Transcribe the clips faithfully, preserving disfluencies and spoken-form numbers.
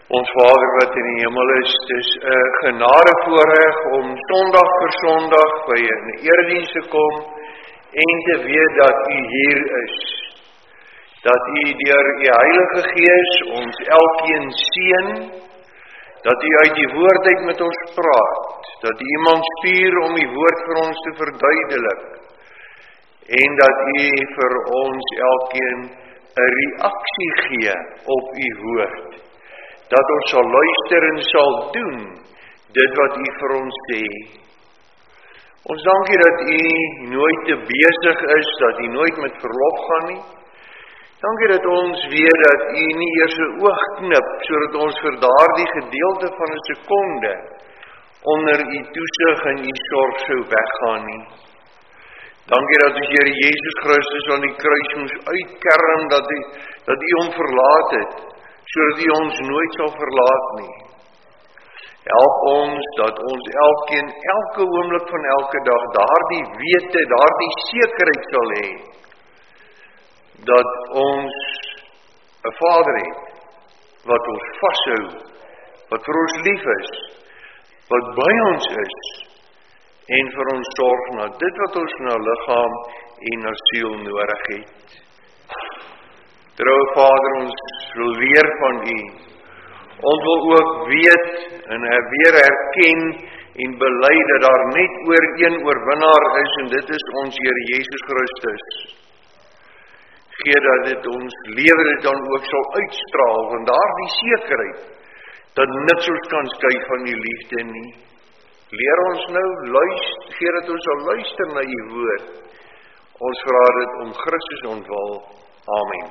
Ons Vader wat in die hemel is, het is 'n genade voorreg om Sondag vir Sondag by 'n erediens te kom en te weet dat U hier is. Dat U deur U Heilige Gees ons elkeen seën, dat U uit die woord uit met ons praat, dat U iemand stuur om die woord vir ons te verduidelik en dat U vir ons elkeen 'n reaksie gee op U woord. Dat ons sal luister en sal doen dit wat U vir ons sê. Ons dankie dat U nooit te besig is, dat U nooit met verlof gaan nie. Dankie dat ons weet dat U nie eers 'n oog knip, sodat ons vir daardie gedeelte van 'n sekonde onder U toesig en U sorg sou weggaan nie. Dankie dat ons Here Jesus Christus aan die kruis moes uitkerm, dat U, dat U hom verlaat het, sodat U ons nooit sal verlaat nie. Help ons dat ons elkeen, elke oomblik van elke dag, daardie wete, daardie sekerheid sal hê, dat ons 'n Vader het, wat ons vashou, wat vir ons lief is, wat by ons is, en vir ons sorg na dit wat ons na liggaam en na siel nodig het. Trouwe Vader, ons wil leer van U. Ons wil ook weet en weer erken en bely dat daar net oor een oorwinnaar is en dit is ons Here Jesus Christus. Gee dat dit ons lewe dit dan ook sal uitstraal van daardie sekerheid dat niks ons kan skei van U liefde nie. Leer ons nou luister, gee dat ons sal luister na U woord. Ons vra dit om Christus ontwil. Amen.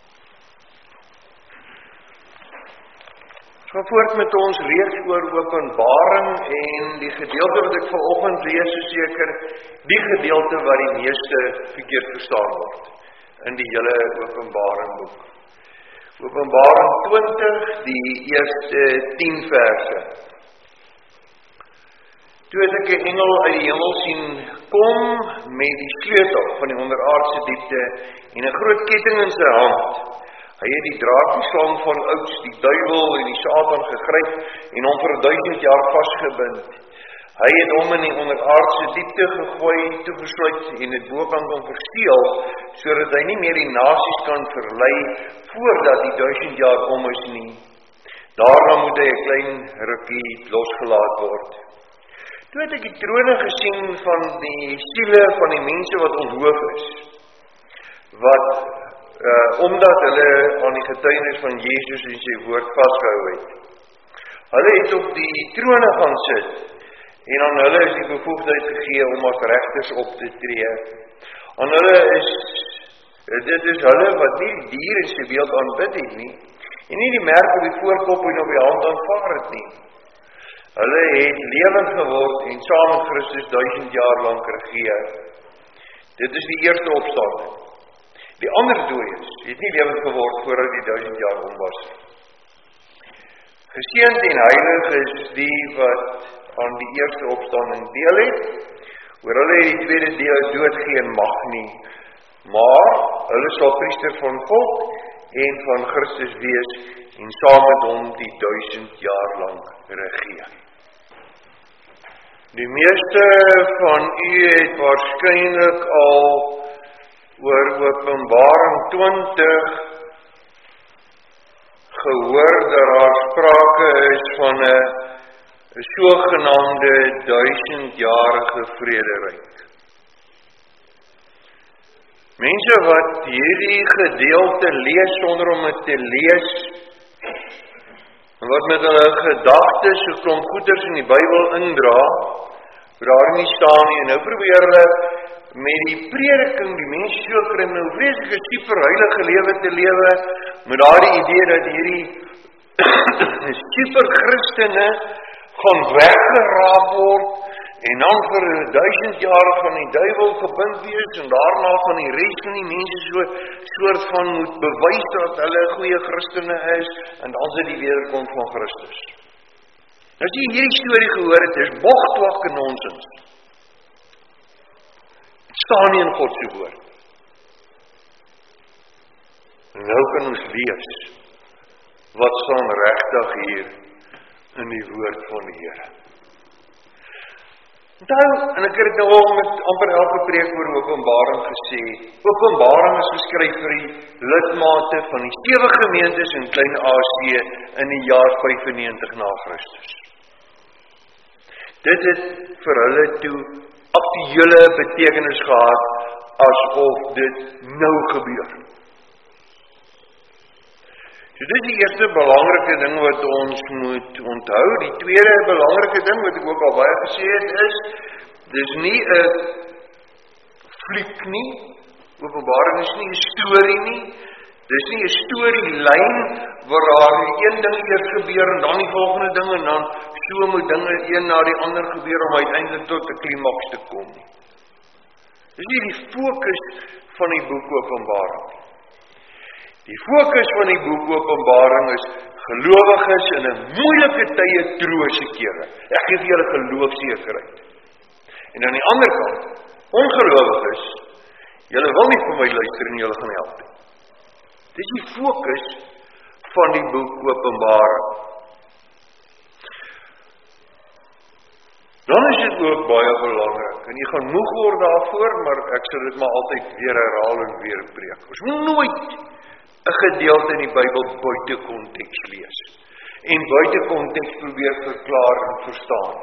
Ons gaan voort met ons reeks oor Openbaring en die gedeelte wat ek vanoggend lees is seker die gedeelte wat die meeste verkeerd verstaan word in die hele Openbaring boek. Openbaring twintig, die eerste tien verse. Toe het ek 'n engel uit die hemel sien kom met die sleutel van die onderaardse diepte en 'n groot ketting in sy hand. Hy het die draak, die slang van ouds, die duiwel en die Satan gegryp en hom vir duisend jaar vasgebind. Hy het hom in die onderaardse diepte gegooi, toegesluit en dit bokant hom versteel, sodat hy nie meer die nasies kan verlei voordat die duisend jaar om is nie. Daarna moet hy 'n klein rukkie losgelaat word. Toe het ek die trone gesien van die siele van die mense wat onthoof is, wat uh, omdat hulle aan die getuienis van Jesus en sy woord vasgehou het. Hulle het op die trone gaan sit, en aan hulle is die bevoegdheid gegee om as regters op te tree. Aan hulle is, dit is hulle wat nie die dier en sy beeld aanbid het nie, en nie die merk op die voorkop en op die hand aanvaar het nie. Hulle het lewend geword en saam met Christus duisend jaar lank regeer. Dit is die eerste opstanding. Die ander dooies het nie lewend geword voordat die duisend jaar om was. Geseënd en heilig is die wat aan die eerste opstanding deel het. Oor hulle het die tweede deel dood geen mag nie, maar hulle sal priester van volk en van Christus wees en saam met hom die duisend jaar lank regeer. Die meeste van u het waarskynlik al oor Openbaring twintig gehoor dat daar sprake is van 'n sogenaamde duisendjarige vrederyk. Mense wat hierdie gedeelte lees sonder om dit te lees, en wat met hulle gedagtes so klomp goeders in die Bybel indra, wat daar nie staan nie, en nou probeer hulle met die prediking die mense so kry om nou vreeslike super heilige lewe te lewe, met daardie idee dat hierdie super Christene gaan weggeraap word, en dan vir duisend jaar van die duiwel gebind wees, en daarna van die res van die mense so soort van moet bewys dat hulle goeie Christene is, en dan is dit die wederkoms van Christus. As jy hierdie storie gehoor het, is bogtwakke nonsens. Het staan nie in God se woord. En nou kan ons lees wat staan regtig hier in die woord van die Here. Onthou, en ek het dit nou al met amper elke preek oor Openbaring gesê, Openbaring is geskryf vir die lidmate van die sewe gemeentes in Klein-Asië in die jaar vyfennegentig na Christus. Dit het vir hulle toe aktuele betekenis gehad, asof dit nou gebeur. So dit is die eerste belangrike ding wat ons moet onthou. Die tweede belangrike ding wat ek ook al baie gesê het is, dis nie 'n fliek nie, Openbaring is nie 'n storie nie, dis nie 'n storielyn waar daar een ding eers gebeur en dan die volgende ding en dan so moet dinge een na die ander gebeur om uiteindelik tot 'n klimaks te kom nie. Dis nie die fokus van die boek Openbaring. Die fokus van die boek Openbaring is gelowiges in 'n moeilike tye troose kere. Ek gee vir julle geloofsekerheid. En aan die ander kant, ongelowiges, julle wil nie vir my luister en julle gaan help nie. Dis die fokus van die boek Openbaring. Dan is dit ook baie belangrik, en jy gaan moeg word daarvoor, maar ek sal dit maar altyd weer herhaal en weer preek. Ons moet nooit 'n gedeelte in die Bybel buite konteks lees en buite konteks probeer verklaar en verstaan.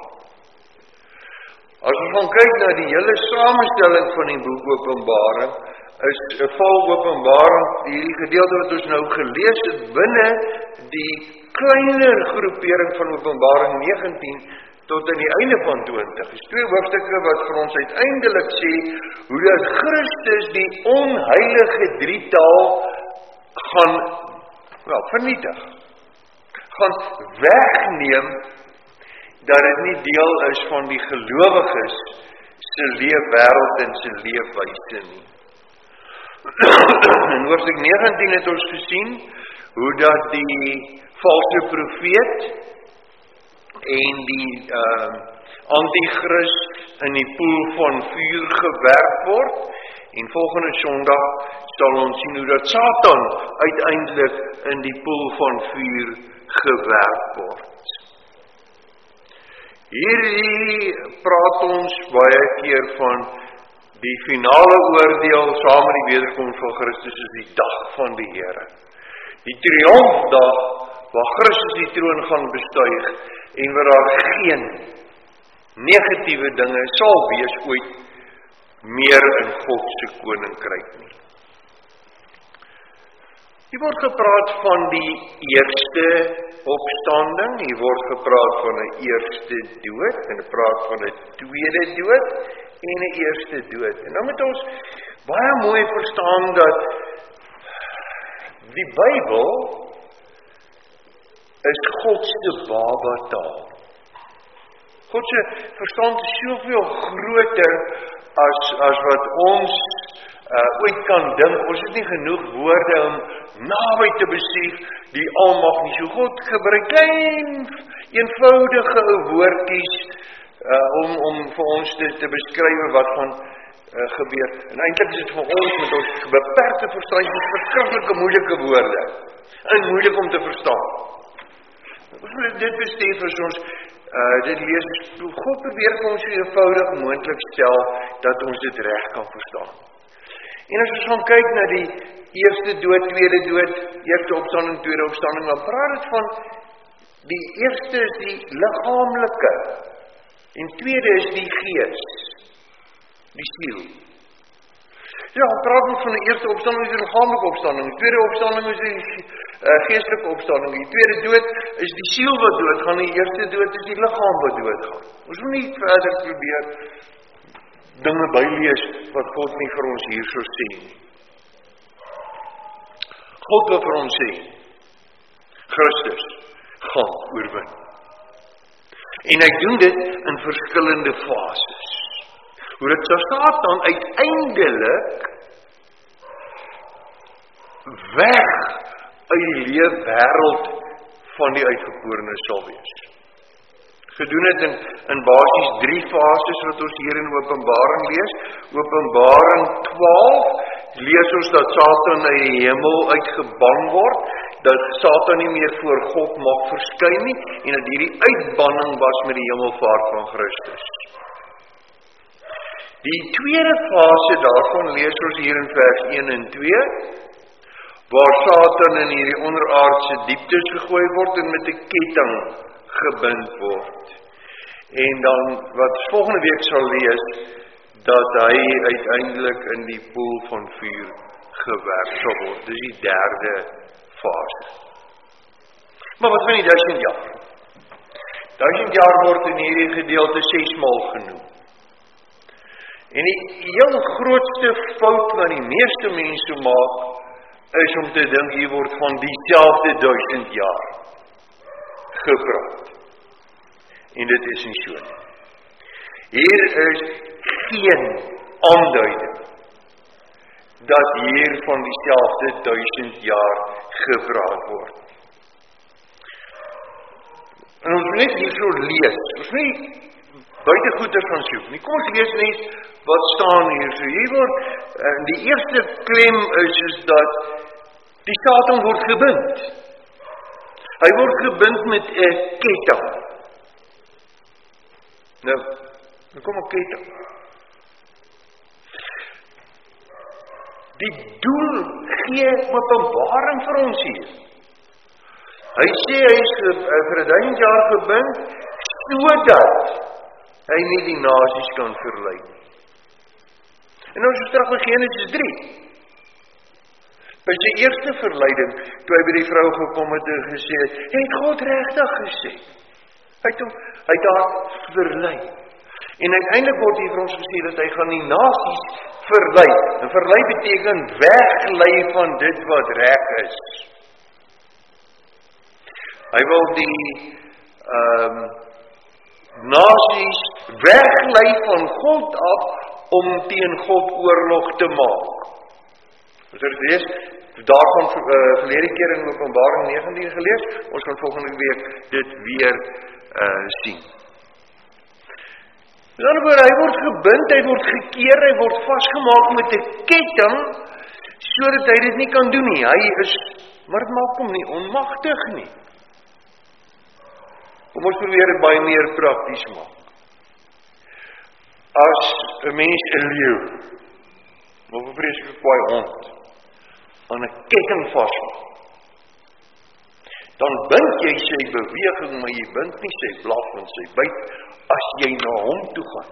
As ons gaan kyk na die hele samestelling van die boek Openbaring, is 'n val Openbaring, hierdie gedeelte wat ons nou gelees het, binne die kleiner groepering van Openbaring negentien tot aan die einde van twintig. Dis twee hoofstukke wat vir ons uiteindelik sê hoe dat Christus die onheilige drietal gaan wel, vernietig, gaan wegneem, dat dit nie deel is van die gelowiges se leefwêreld en se leefwyse nie. In hoofstuk negentien het ons gesien, hoe dat die valse profeet en die uh, antichrist in die poel van vuur gewerp word, en volgende Sondag sal ons sien hoe dat Satan uiteindelik in die poel van vuur gewerp word. Hierdie praat ons baie keer van die finale oordeel saam met die wederkoms van Christus is die dag van die Here. Die triomfdag waar Christus die troon gaan bestuig en waar daar geen negatiewe dinge sal wees ooit meer in God se koninkryk nie. Hier word gepraat van die eerste opstanding, hier word gepraat van 'n eerste dood, en gepraat van 'n tweede dood en 'n eerste dood. En dan moet ons baie mooi verstaan dat die Bybel is God se babataal. God se verstand is soveel groter as as wat ons uh, ooit kan dink. Ons het nie genoeg woorde om naby te besef die almag nie. So God gebruik klein, eenvoudige woordjies uh, om om vir ons dit te beskryf wat van uh, gebeur. En eintlik is dit vir ons met ons beperkte verstand met verskriklike moeilike woorde en moeilik om te verstaan. Ons moet dit besef as ons Uh, dit lees, God probeer vir ons so eenvoudig moontlik stel, dat ons dit reg kan verstaan. En as ons gaan kyk na die eerste dood, tweede dood, eerste opstanding, tweede opstanding, dan praat het van, die eerste is die liggaamlike, en tweede is die gees, die siel. Ja, dan praat ons van die eerste opstanding is die liggaamlike opstanding, die tweede opstanding is die Uh, geestelike opstanding, die tweede dood is die siel wat doodgaan, die eerste dood is die liggaam wat doodgaan. Ons moet nie verder probeer dinge bylees wat God nie vir ons hier so sê nie. God wil vir ons sê, Christus gaan oorwin. En hy doen dit in verskillende fases. Hoe dit so Satan uiteindelik weg uit die leefwêreld van die uitgekorenes sal wees. Gedoen het in, in basies drie fases wat ons hier in Openbaring lees. Openbaring twaalf lees ons dat Satan uit die hemel uitgeban word, dat Satan nie meer voor God mag verskyn nie, en dat hierdie uitbanning was met die hemelvaart van Christus. Die tweede fase daarvan lees ons hier in vers een en twee, waar Satan in hierdie onderaardse dieptes gegooi word en met 'n ketting gebind word. En dan, wat volgende week sal lees, dat hy uiteindelik in die poel van vuur gewerp sal word. Dis die derde fase. Maar wat van die duisend jaar? Duisend jaar word in hierdie gedeelte sesmaal genoem. En die heel grootste fout wat die meeste mense maak, is om te dink hier word van dieselfde duisend jaar gepraat. En dit is nie so nie. Hier is geen aanduiding dat hier van dieselfde duisend jaar gepraat word. En ons net hier so lees, ons nie buite goeie van soek nie. Kom ons lees net wat staan hier. So hier word, die eerste klem is, is dat die Satan word gebind. Hy word gebind met 'n ketting. Nou, dan kom 'n ketting. Die doel gee openbaring vir ons hier. Hy sê hy is vir duisend jaar gebind, sodat hy nie die nasies kan verlei nie. En nou is ons terug by Genesis drie. By sy eerste verleiding, toe hy by die vrou gekom het en gesê het, het God regtig gesê. Hy het hom, hy het haar verlei. En uiteindelik word hier vir ons gesê dat hy gaan die nasies verlei. En verlei beteken weglei van dit wat reg is. Hy wil die um, nasies weglei van God af om teen God oorlog te maak. Ons het lees, daarvan uh, verlede keer in Openbaring negentien gelees, ons gaan volgende week dit weer uh, sien. Met ander woorde, hy word gebind, hy word gekeer, hy word vasgemaak met 'n ketting, sodat hy dit nie kan doen nie. Hy is, maar dit maak hom nie onmagtig nie. Kom ons probeer dit baie meer prakties maak. As 'n mens 'n leeu, of 'n vreeslike kwaai hond, aan 'n ketting vasmaak, dan bind jy sy beweging, maar jy bind nie sy blaf en sy byt, as jy na hom toe gaan.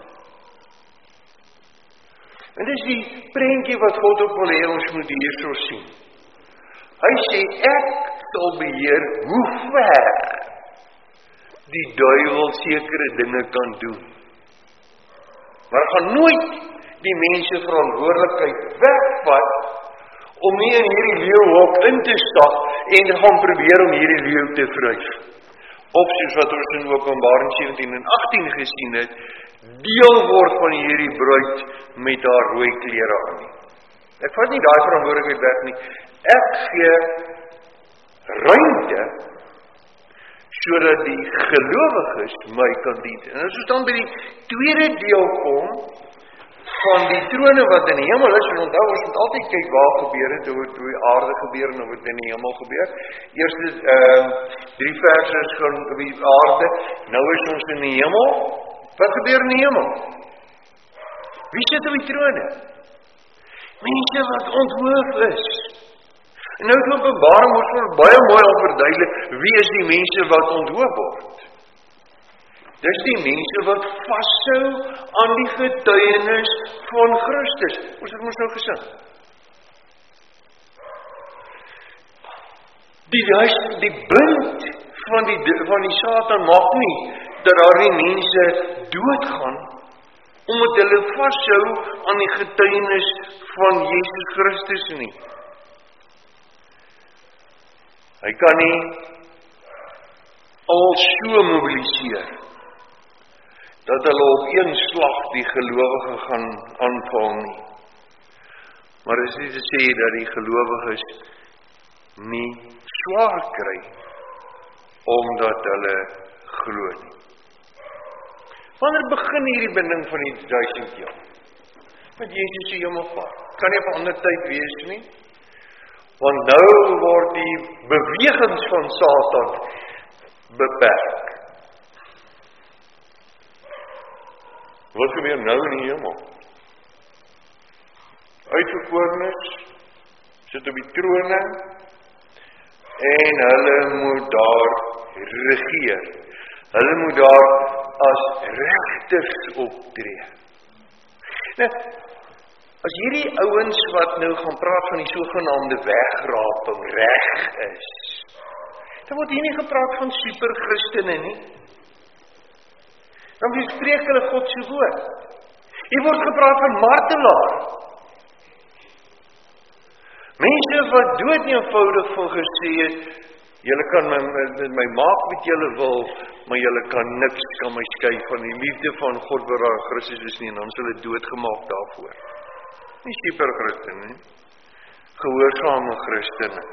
En dis die prentjie wat God ook wil hê ons moet hierso sien. Hy sê, ek sal beheer hoe ver die duiwel sekere dinge kan doen. Maar hy gaan nooit die mense verantwoordelikheid wegvat om nie in hierdie leeuhok in te stap en te gaan probeer om hierdie leeu te vryf. Of soos wat ons in Openbaring sewentien en agttien gesien het, deel word van hierdie bruid met haar rooi klere aan nie. Ek vat nie daai verantwoordelikheid weg nie. Ek gee ruimte sodat die gelowiges my kan dien. En as ons dan by die tweede deel kom van die trone wat in die hemel is, en onthou ons moet altyd kyk waar gebeur het, hoe het die aarde gebeur en hoe het in die hemel gebeur. Eerste uh, drie verse is gewoon op die aarde, nou is ons in die hemel. Wat gebeur in die hemel? Wie sit op die trone? Mense wat onthoof is. En nou het Openbaring ons vir baie mooi al verduidelik, wie is die mense wat onthoof word? Dis die mense wat vashou aan die getuienis van Christus. Ons het ons nou gesing. Die, die bind van die, van die Satan maak nie dat daar nie mense doodgaan, omdat hulle vashou aan die getuienis van Jesus Christus nie. Hy kan nie al so mobiliseer dat hulle op een slag die gelowige gaan aanval nie. Maar dit is nie te sê dat die gelowiges nie swaar kry omdat hulle glo nie. Wanneer begin hierdie binding van die duisend jaar? Met Jesus se hemelvaart. Kan nie op 'n ander tyd wees nie. Want nou word die bewegings van Satan beperk. Wat gebeur nou in die hemel? Uitverkorenes sit op die trone en hulle moet daar regeer. Hulle moet daar as regters optree. Nou, as hierdie ouens wat nou gaan praat van die sogenaamde wegraping reg is, dan word hier nie gepraat van superchristene nie. Dan bespreek hulle God se woord. Hier word gepraat van martelaar. Mense wat dood eenvoudig van gesê het, julle kan my, my, my maak wat julle wil, maar julle kan niks kan my skei van die liefde van God wat daar in Christus is nie, en dan is hulle doodgemaak daarvoor. Nie super Christen nie, gehoorsame Christene.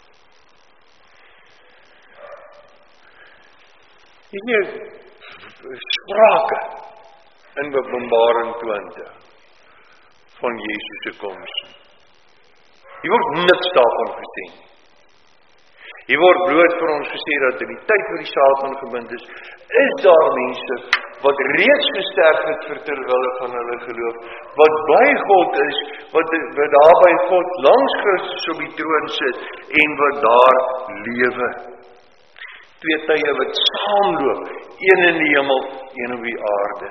Hier sprake in Openbaring twintig van Jesus se koms. Hier word niks daarvan gesien. Hier word bloot vir ons gesê dat in die tyd waar die Satan gebind is, is daar mense wat reeds gesterf het vir terwille van hulle geloof, wat by God is, wat, wat daar by God langs Christus op die troon sit, en wat daar lewe. Twee tye wat saamloop, een in die hemel, een op die aarde.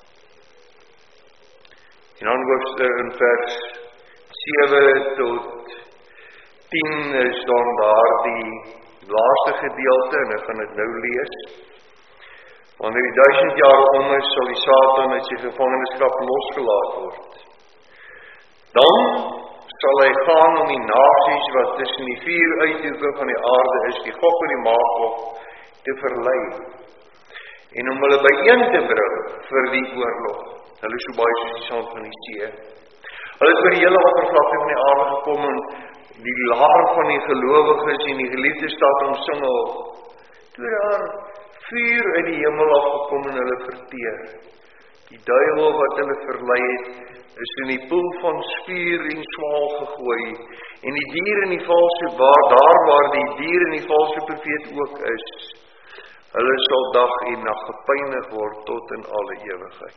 En dan hoofstuk in vers sewe tot tien is dan daar die laaste gedeelte, en ek gaan dit nou lees. Wanneer die duisend jaar om is, sal die Satan uit sy gevangenskap losgelaat word. Dan sal hy gaan om die nasies wat tussen die vier uithoeke van die aarde is, die Gog en die Magog, te verlei, en om hulle byeen te bring vir die oorlog. Hulle is so baie soos die sand van die see. Hulle het oor die hele oppervlakte van die aarde gekom, en die laar van die gelowiges en die geliefdes staat omsingel. Toe daar vuur uit die hemel afgekom en hulle verteer. Die duiwel wat hulle verlei het, is in die poel van vuur en swaal gegooi, en die dier en die valse waar daar waar die dier en die valse profeet ook is, hulle sal dag en nag gepynig word tot in alle ewigheid.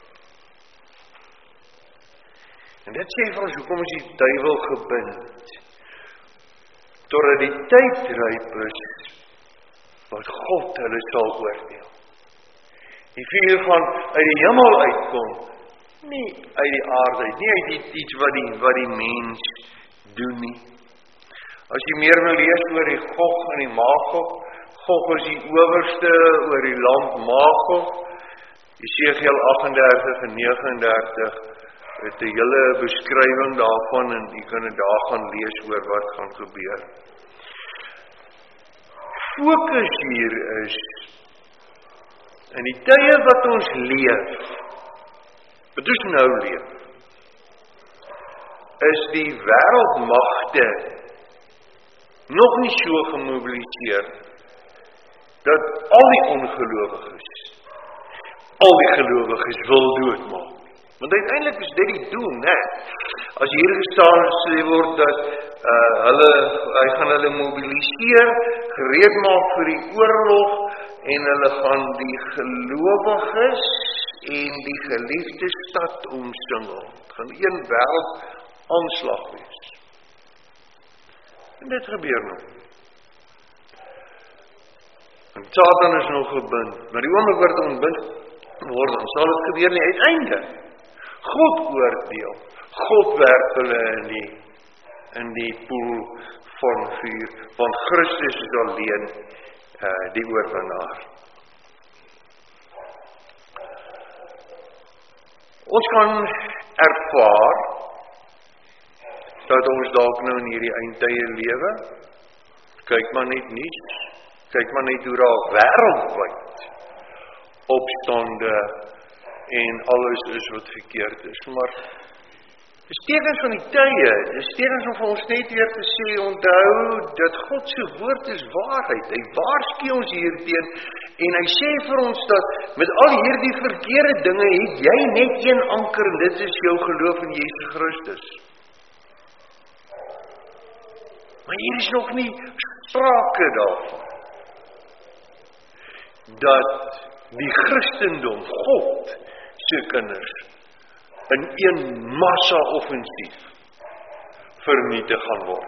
En dit sê vir ons, hoekom is die duiwel gebind? Totdat die tyd ryp is, wat God hulle sal oordeel. Die vuur gaan uit die hemel uitkom, nie uit die aarde, nie uit iets wat die, wat die mens doen nie. As jy meer wil lees oor die Gog en die Magog, Gog is die owerste oor die land Magog, Jesegiel agt-en-dertig en negenendertig, het 'n hele beskrywing daarvan, en jy kan dit daar gaan lees oor wat gaan gebeur. Fokus hier is, in die tye wat ons leef, wat ons nou leef, is die wêreldmagte nog nie so gemobiliseer, dat al die ongelowiges, al die gelowiges wil doodmaak. Want uiteindelik is dit die doel, né? As hier gestaan sê word dat uh, hulle, hy gaan hulle mobiliseer, gereed maak vir die oorlog, en hulle gaan die gelowiges en die geliefde stad omsingel. Het gaan een wêreld aanslag wees. En dit gebeur nog. En Satan is nog gebind, maar die oomblik word ontbind word, dan sal dit gebeur nie uiteinde. God oordeel, God werp hulle in die, in die poel van vuur, want Christus is alleen uh, die oorwinnaar. Ons kan ervaar, dat ons dalk nou in hierdie eindtye lewe, kyk maar net nuus, kyk maar net hoe daar wêreldwyd opstande en alles is wat verkeerd is, maar dis tekens van die tye, dis tekens om vir ons net weer te sê, onthou dat God se woord is waarheid, hy waarsku ons hierteen, en hy sê vir ons dat met al hierdie verkeerde dinge het jy net een anker, en dit is jou geloof in Jesus Christus. Maar hier is nog nie sprake daarvan dat die Christendom, God se kinders, in een massa offensief vernietig gaan word.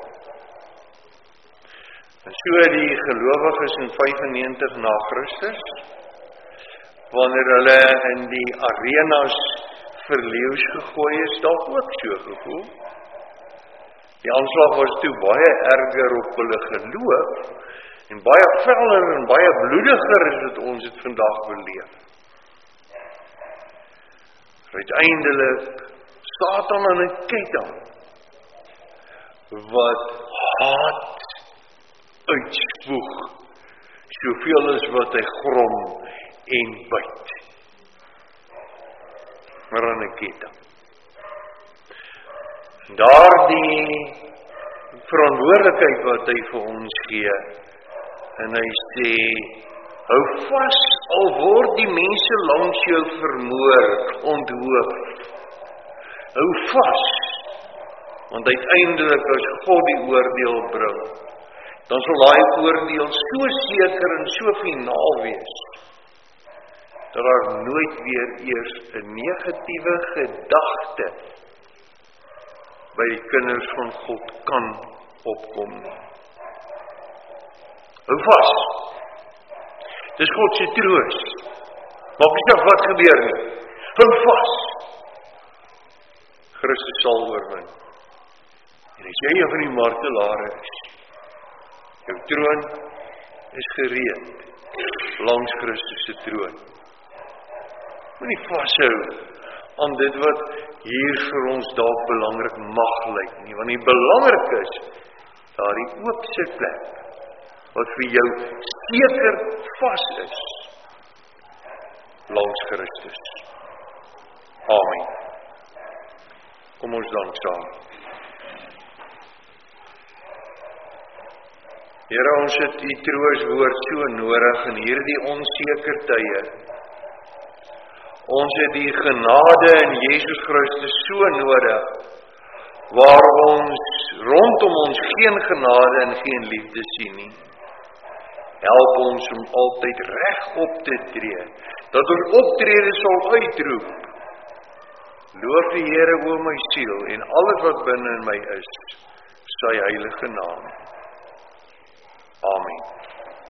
En so die gelowiges in vyfennegentig na Christus, wanneer hulle in die arenas vir leeu's gegooi is, dalk ook so gevoel. Die aanslag was toe baie erger op hulle geloof, en baie veller en baie bloediger as wat ons het vandag beleef. Uiteindelik Satan aan 'n ketting wat haat uitspoeg, soveel as wat hy grom en byt. Maar aan 'n ketting. Daardie verantwoordelikheid wat hy vir ons gee, en hy sê, hou vas, al word die mense langs jou vermoor, onthoof. Hou vas, want uiteindelik as God die oordeel bring, dan sal daai oordeel so seker en so finaal wees, dat daar nooit weer eers 'n negatiewe gedagte by die kinders van God kan opkom nie. Hou vas. Dis God se troos. Maak nie saak wat gebeur nie. Hou vas. Christus sal oorwin. En as jy een van die martelare is, jou troon is gereed langs Christus se troon. Moenie vashou aan dit wat hier vir ons dalk belangrik mag lyk nie, want die belangrik is daardie oop sitplek wat vir jou seker vas is langs Christus. Amen. Kom ons dank saam. Here, ons het U troostwoord so nodig in hierdie onseker tye. Ons het die genade in Jesus Christus so nodig, waar ons rondom ons geen genade en geen liefde sien nie. Help ons om altyd reg op te tree, dat ons optrede sal uitroep. Loof die Here, o my siel, en alles wat binne in my is, sy heilige naam. Amen.